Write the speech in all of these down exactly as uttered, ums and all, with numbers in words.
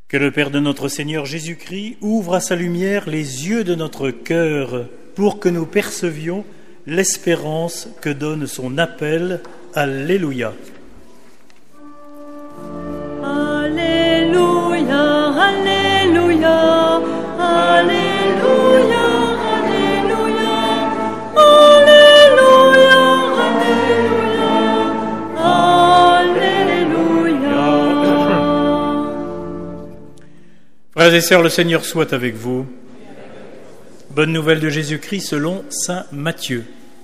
Que le Père de notre Seigneur Jésus-Christ ouvre à sa lumière les yeux de notre cœur pour que nous percevions l'espérance que donne son appel. Alléluia. Alléluia, Alléluia, Alléluia, Alléluia, Alléluia, Alléluia, Alléluia. Frères et sœurs, le Seigneur soit avec vous. Bonne nouvelle de Jésus-Christ selon saint Matthieu.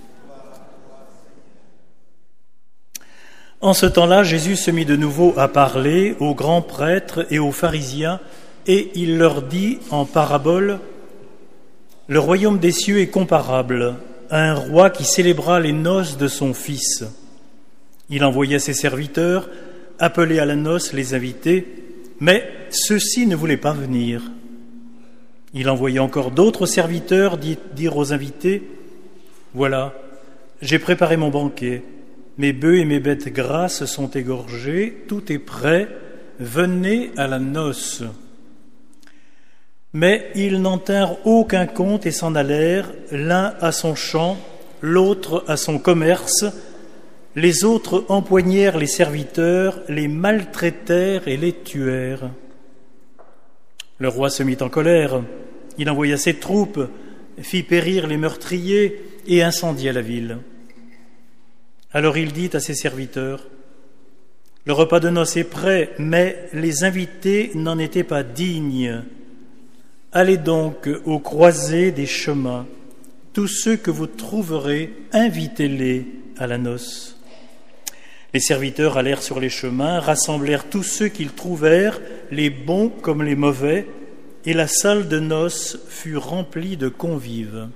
En ce temps-là, Jésus se mit de nouveau à parler aux grands prêtres et aux pharisiens, et il leur dit en parabole : « Le royaume des cieux est comparable à un roi qui célébra les noces de son fils. Il envoya ses serviteurs appeler à la noce les invités, mais ceux-ci ne voulaient pas venir. Il envoya encore d'autres serviteurs dire aux invités : « Voilà, j'ai préparé mon banquet. Mes bœufs et mes bêtes grasses sont égorgés, tout est prêt, venez à la noce. » Mais ils n'en tinrent aucun compte et s'en allèrent, l'un à son champ, l'autre à son commerce. Les autres empoignèrent les serviteurs, les maltraitèrent et les tuèrent. Le roi se mit en colère, il envoya ses troupes, fit périr les meurtriers et incendia la ville. Alors il dit à ses serviteurs : « Le repas de noces est prêt, mais les invités n'en étaient pas dignes. Allez donc aux croisées des chemins. Tous ceux que vous trouverez, invitez-les à la noce. » Les serviteurs allèrent sur les chemins, rassemblèrent tous ceux qu'ils trouvèrent, les bons comme les mauvais, et la salle de noces fut remplie de convives.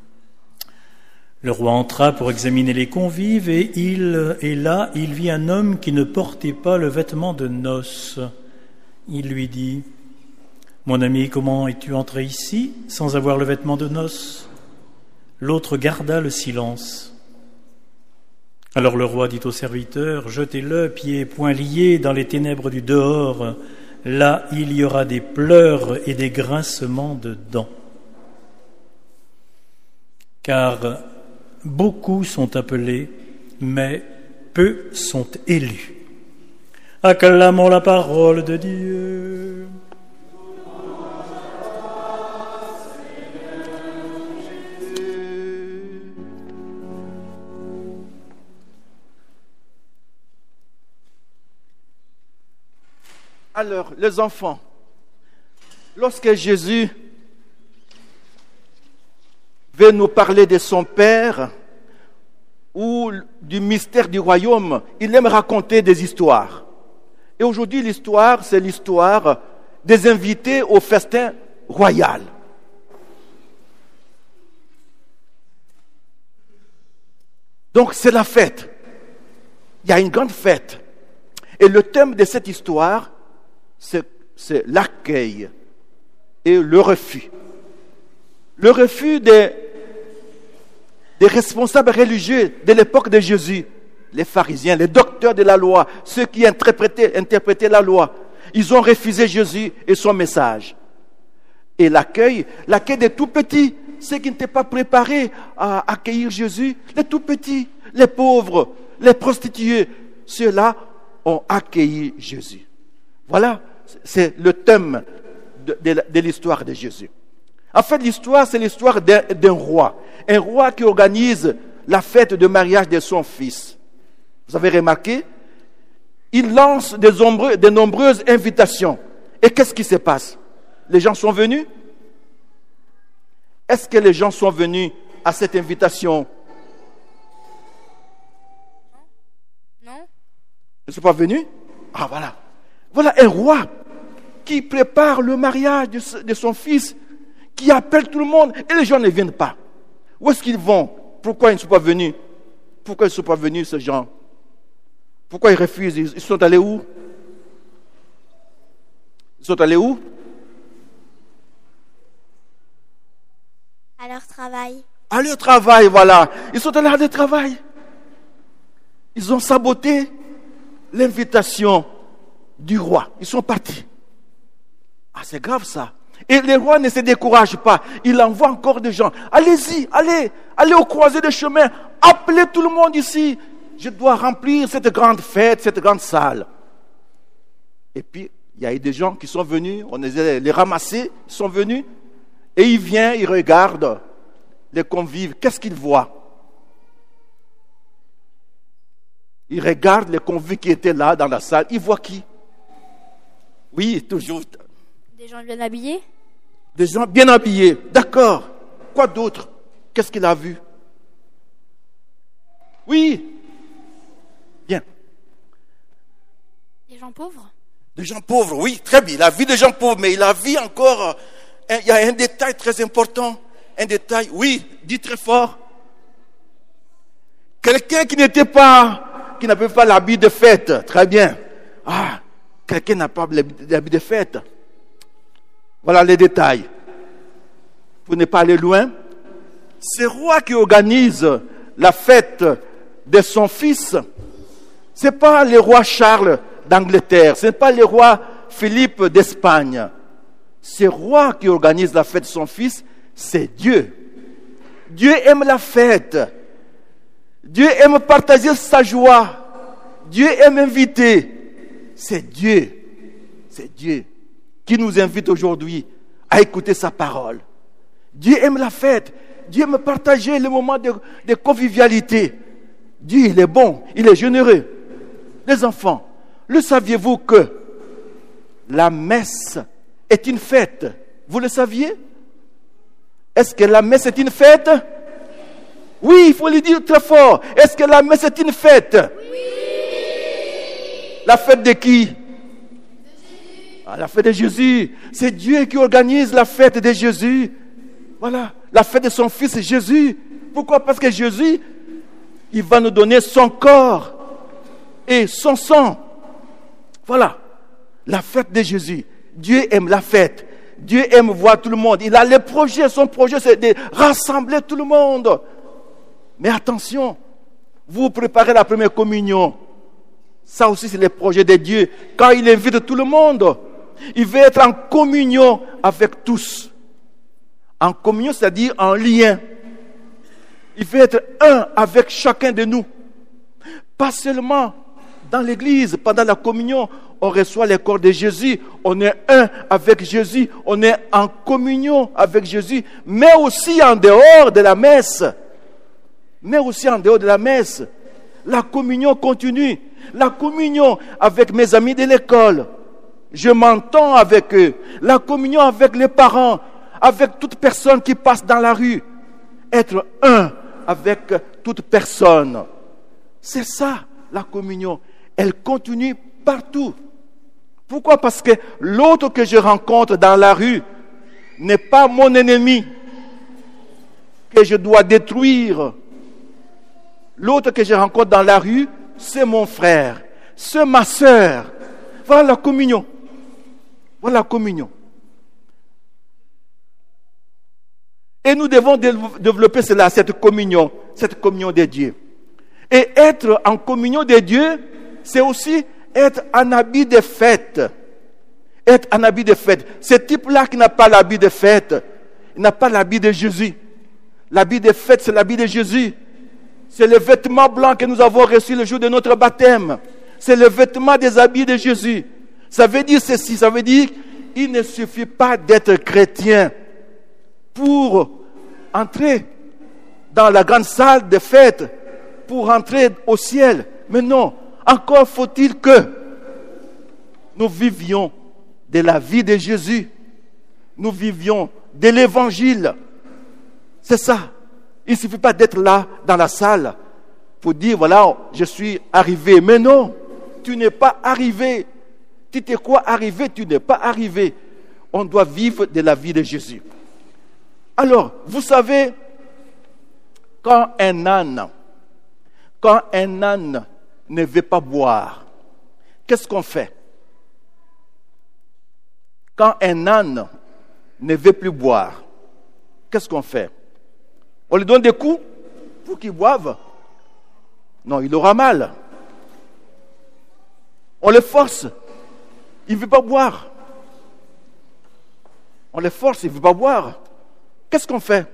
Le roi entra pour examiner les convives, et, il, et là, il vit un homme qui ne portait pas le vêtement de noces. Il lui dit : « Mon ami, comment es-tu entré ici sans avoir le vêtement de noces ?» L'autre garda le silence. Alors le roi dit au serviteur : « Jetez-le, pieds et poings liés, dans les ténèbres du dehors. Là, il y aura des pleurs et des grincements de dents. » Car beaucoup sont appelés, mais peu sont élus. Acclamons la parole de Dieu. Alors, les enfants, lorsque Jésus veut nous parler de son Père ou du mystère du royaume, il aime raconter des histoires. Et aujourd'hui, l'histoire, c'est l'histoire des invités au festin royal. Donc, c'est la fête. Il y a une grande fête. Et le thème de cette histoire, c'est, c'est l'accueil et le refus. Le refus des, des responsables religieux de l'époque de Jésus, les pharisiens, les docteurs de la loi, ceux qui interprétaient, interprétaient la loi. Ils ont refusé Jésus et son message. Et l'accueil, l'accueil des tout petits, ceux qui n'étaient pas préparés à accueillir Jésus, les tout petits, les pauvres, les prostituées, ceux-là ont accueilli Jésus. Voilà, c'est le thème de, de, de l'histoire de Jésus. En fait, l'histoire, c'est l'histoire d'un, d'un roi. Un roi qui organise la fête de mariage de son fils. Vous avez remarqué? Il lance de, nombreux, de nombreuses invitations. Et qu'est-ce qui se passe? Les gens sont venus? Est-ce que les gens sont venus à cette invitation? Non. Ils ne sont pas venus? Ah, voilà. Voilà un roi qui prépare le mariage de, de son fils, qui appelle tout le monde, et les gens ne viennent pas. Où est-ce qu'ils vont? Pourquoi ils ne sont pas venus? Pourquoi ils ne sont pas venus, ces gens? Pourquoi ils refusent? Ils sont allés où? Ils sont allés où? À leur travail. À leur travail, voilà. Ils sont allés à leur travail. Ils ont saboté l'invitation du roi. Ils sont partis. Ah, c'est grave ça. Et les rois ne se découragent pas. Il envoie encore des gens. Allez-y, allez, allez au croisé des chemins. Appelez tout le monde ici. Je dois remplir cette grande fête, cette grande salle. Et puis, il y a eu des gens qui sont venus, on les a les ramassés, ils sont venus. Et il vient, il regarde les convives. Qu'est-ce qu'il voit? Il regarde les convives qui étaient là dans la salle. Il voit qui? Oui, toujours. Des gens bien habillés? Des gens bien habillés. D'accord. Quoi d'autre? Qu'est-ce qu'il a vu? Oui. Bien. Des gens pauvres? Des gens pauvres, oui, très bien. Il a vu des gens pauvres, mais il a vu encore... Il y a un détail très important. Un détail, oui, dit très fort. Quelqu'un qui n'était pas... qui n'avait pas l'habit de fête. Très bien. Ah, quelqu'un n'a pas l'habit de fête. Voilà les détails. Pour ne pas aller loin, ce roi qui organise la fête de son fils, ce n'est pas le roi Charles d'Angleterre, ce n'est pas le roi Philippe d'Espagne. Ce roi qui organise la fête de son fils, c'est Dieu. Dieu aime la fête. Dieu aime partager sa joie. Dieu aime inviter. C'est Dieu. C'est Dieu qui nous invite aujourd'hui à écouter sa parole. Dieu aime la fête. Dieu aime partager les moments de, de convivialité. Dieu, il est bon, il est généreux. Les enfants, le saviez-vous que la messe est une fête? Vous le saviez? Est-ce que la messe est une fête? Oui, il faut le dire très fort. Est-ce que la messe est une fête? Oui. La fête de qui? Ah, la fête de Jésus. C'est Dieu qui organise la fête de Jésus. Voilà, la fête de son fils Jésus. Pourquoi? Parce que Jésus, il va nous donner son corps et son sang. Voilà, la fête de Jésus. Dieu aime la fête. Dieu aime voir tout le monde. Il a le projet, son projet c'est de rassembler tout le monde. Mais attention, vous préparez la première communion. Ça aussi c'est le projet de Dieu. Quand il invite tout le monde, il veut être en communion avec tous. En communion, c'est-à-dire en lien. Il veut être un avec chacun de nous. Pas seulement dans l'église, pendant la communion, on reçoit le corps de Jésus, on est un avec Jésus, on est en communion avec Jésus, mais aussi en dehors de la messe. Mais aussi en dehors de la messe. La communion continue. La communion avec mes amis de l'école. Je m'entends avec eux. La communion avec les parents, avec toute personne qui passe dans la rue. Être un avec toute personne. C'est ça, la communion. Elle continue partout. Pourquoi? Parce que l'autre que je rencontre dans la rue n'est pas mon ennemi que je dois détruire. L'autre que je rencontre dans la rue, c'est mon frère, c'est ma sœur. Voilà la communion. Voilà la communion. Et nous devons développer cela, cette communion, cette communion de Dieu. Et être en communion de Dieu, c'est aussi être en habit de fête. Être en habit de fête. Ce type-là qui n'a pas l'habit de fête, il n'a pas l'habit de Jésus. L'habit de fête, c'est l'habit de Jésus. C'est le vêtement blanc que nous avons reçu le jour de notre baptême. C'est le vêtement des habits de Jésus. Ça veut dire ceci, ça veut dire qu'il ne suffit pas d'être chrétien pour entrer dans la grande salle de fête, pour entrer au ciel. Mais non, encore faut-il que nous vivions de la vie de Jésus. Nous vivions de l'évangile. C'est ça. Il ne suffit pas d'être là dans la salle pour dire, voilà, je suis arrivé. Mais non, tu n'es pas arrivé. Tu t'es quoi arrivé? Tu n'es pas arrivé. On doit vivre de la vie de Jésus. Alors, vous savez, quand un âne, quand un âne ne veut pas boire, qu'est-ce qu'on fait? Quand un âne ne veut plus boire, qu'est-ce qu'on fait? On lui donne des coups pour qu'il boive? Non, il aura mal. On le force. Il ne veut pas boire. On les force, ils ne veulent pas boire. Qu'est-ce qu'on fait?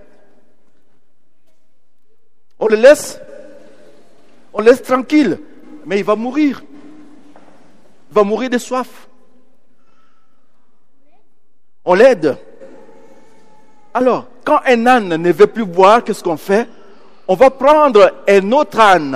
On le laisse, on le laisse tranquille, mais il va mourir. Il va mourir de soif. On l'aide. Alors, quand un âne ne veut plus boire, qu'est-ce qu'on fait? On va prendre un autre âne.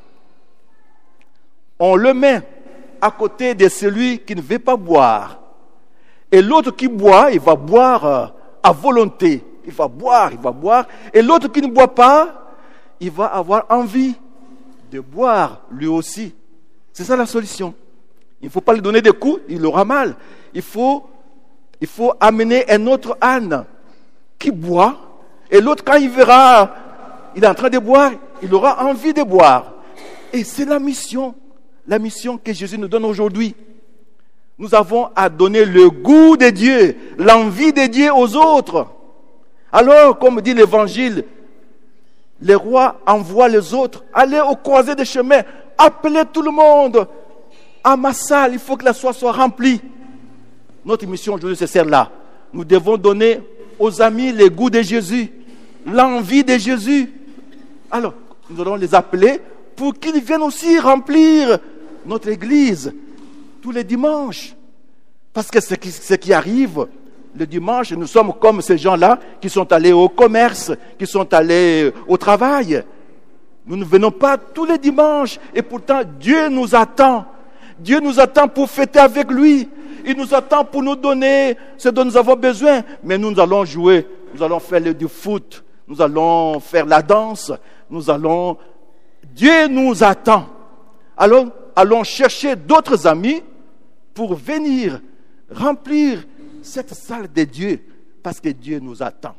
On le met à côté de celui qui ne veut pas boire. Et l'autre qui boit, il va boire à volonté. Il va boire, il va boire. Et l'autre qui ne boit pas, il va avoir envie de boire lui aussi. C'est ça la solution. Il ne faut pas lui donner des coups, il aura mal. Il faut, il faut amener un autre âne qui boit. Et l'autre, quand il verra, il est en train de boire, il aura envie de boire. Et c'est la mission, la mission que Jésus nous donne aujourd'hui. Nous avons à donner le goût de Dieu, l'envie de Dieu aux autres. Alors, comme dit l'Évangile, les rois envoient les autres, allez au croisé des chemins, appelez tout le monde. À ma salle, il faut que la soie soit remplie. Notre mission aujourd'hui, c'est celle-là. Nous devons donner aux amis le goût de Jésus, l'envie de Jésus. Alors, nous allons les appeler pour qu'ils viennent aussi remplir notre église tous les dimanches. Parce que ce qui, ce qui arrive le dimanche, nous sommes comme ces gens-là qui sont allés au commerce, qui sont allés au travail. Nous ne venons pas tous les dimanches et pourtant Dieu nous attend. Dieu nous attend pour fêter avec lui. Il nous attend pour nous donner ce dont nous avons besoin. Mais nous, nous allons jouer, nous allons faire le, du foot, nous allons faire la danse, nous allons... Dieu nous attend. Alors, allons chercher d'autres amis pour venir remplir cette salle de Dieu, parce que Dieu nous attend.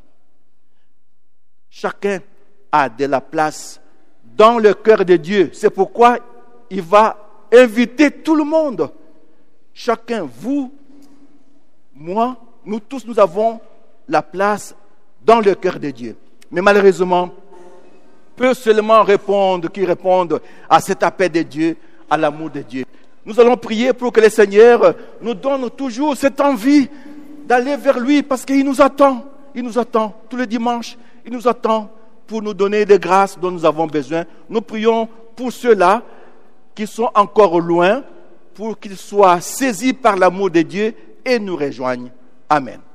Chacun a de la place dans le cœur de Dieu. C'est pourquoi il va inviter tout le monde. Chacun, vous, moi, nous tous, nous avons la place dans le cœur de Dieu. Mais malheureusement, peu seulement répondent, qui répondent à cet appel de Dieu, à l'amour de Dieu. Nous allons prier pour que le Seigneur nous donne toujours cette envie d'aller vers lui, parce qu'il nous attend. Il nous attend tous les dimanches. Il nous attend pour nous donner des grâces dont nous avons besoin. Nous prions pour ceux-là qui sont encore loin, pour qu'ils soient saisis par l'amour de Dieu et nous rejoignent. Amen.